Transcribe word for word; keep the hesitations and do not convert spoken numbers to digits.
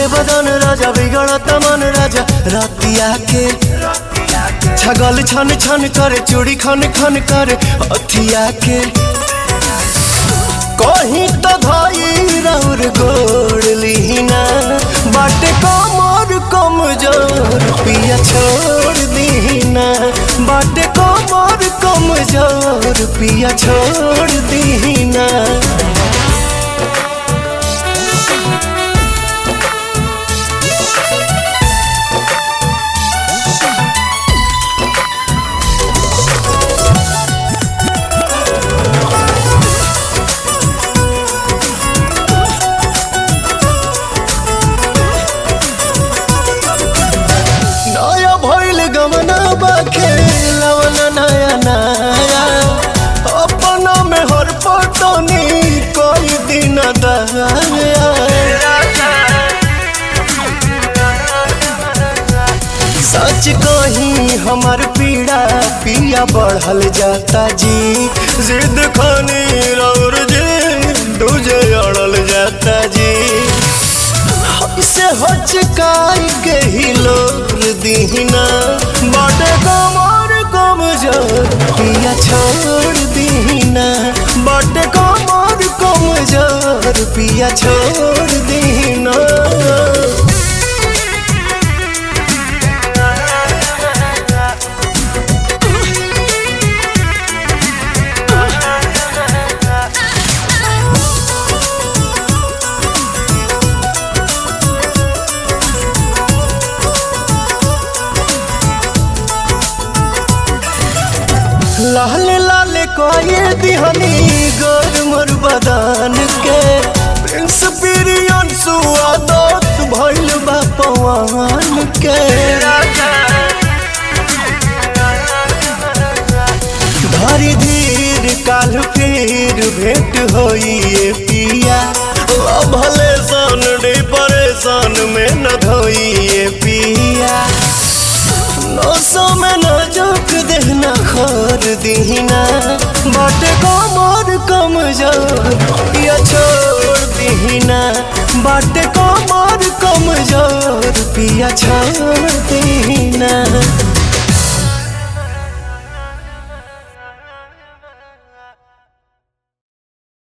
बदन राजा बिगड़त मन राजा रातिया के छगल छन छन करे चूड़ी खन खन करे अखिया के कहीं तो धाई राउर गोड़ लीना बाटे कमर कमजोर पिया छोड़ दीना बाटे कमर कमजोर पिया छोड़ दीना। गमना खेलवना नया नया अपना में हर पटनी कोई दिन दया सच कहीं हमार पीड़ा पिया बढ़ल जाता जी जिद खानी और जी दूजे अड़ल जाता जी से हचकाई के ही लोर दीना बाटे कमर कमजोर पिया छोड़ दीना बाटे कमर कमजोर पिया छोड़ दीना। लाल लाल कोई दिहनी गोर मोर बदान के प्रिंस पिरियन सुआदत भइल बा पवन के धरी धीर काल फिर भेंट होइए पिया भले सन डी परेशान में न धोइए पिया नौसो में न जोक देना खोर दीना बाटे कमर कमजोर पिया छोड़ दीना बाटे कमर कमजोर पिया छोड़ दीना।